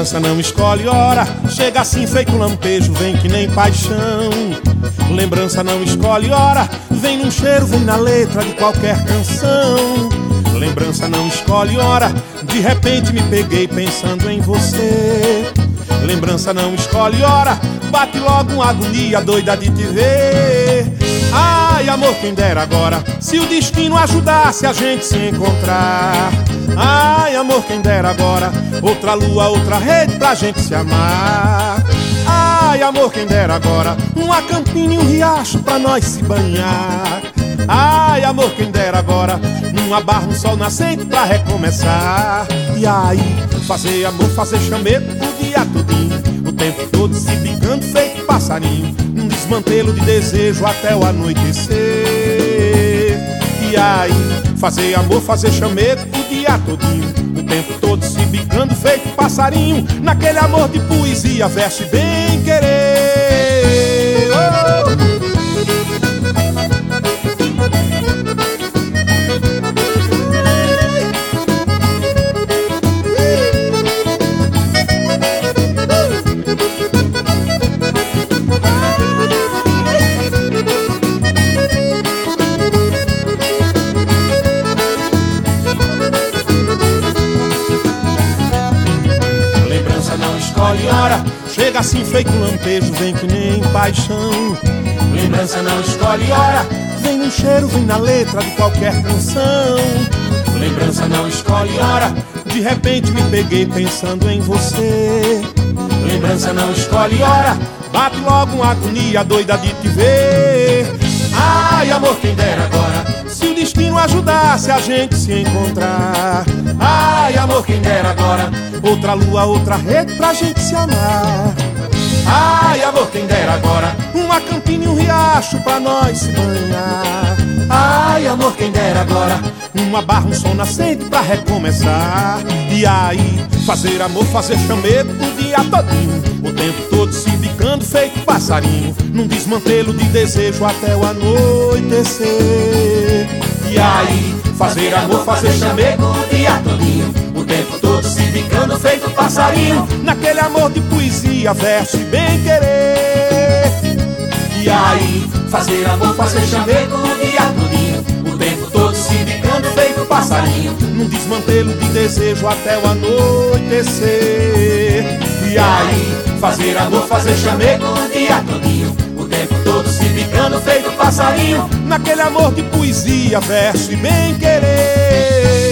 Lembrança não escolhe hora, chega assim feito lampejo, vem que nem paixão. Lembrança não escolhe hora, vem num cheiro, vem na letra de qualquer canção. Lembrança não escolhe hora, de repente me peguei pensando em você. Lembrança não escolhe hora, bate logo uma agonia doida de te ver. Ai, amor, quem dera agora, se o destino ajudasse a gente se encontrar. Ai, amor, quem dera agora, outra lua, outra rede pra gente se amar. Ai, amor, quem dera agora, uma campina e um riacho pra nós se banhar. Ai, amor, quem dera agora, numa barra, um sol nascente pra recomeçar. E aí, fazer amor, fazer chamego o dia todinho, o tempo todo se picando feito passarinho, num desmantelo de desejo até o anoitecer. E aí, fazer amor, fazer chamego o dia todinho, o tempo todo se bicando feito passarinho, naquele amor de poesia, verso e bem querer. Oh! Escolhe hora, chega assim feito lampejo, vem que nem paixão. Lembrança não escolhe hora, vem no cheiro, vem na letra de qualquer canção. Lembrança não escolhe hora, de repente me peguei pensando em você. Lembrança não escolhe hora, bate logo uma agonia doida de te ver. Ai, amor, quem dera agora, se o destino ajudasse a gente se encontrar. Ai, amor, quem dera agora, outra lua, outra rede pra gente se amar. Ai, amor, quem dera agora, uma campina e um riacho pra nós se banhar. Ai, amor, quem dera agora, uma barra, um sol nascente pra recomeçar. E aí, fazer amor, fazer chamego o dia todinho, o tempo todo se bicando feito passarinho, num desmantelo de desejo até o anoitecer. E aí, fazer amor, fazer chamego o dia todinho, o tempo todo se bicando feito passarinho, naquele amor de poesia, verso e bem querer. E aí, fazer amor, fazer chamego o dia todinho, o tempo todo se bicando feito passarinho, num desmantelo de desejo até o anoitecer. E aí, fazer amor, fazer chamego o dia todinho, o tempo todo se bicando feito passarinho, naquele amor de poesia, verso e bem querer.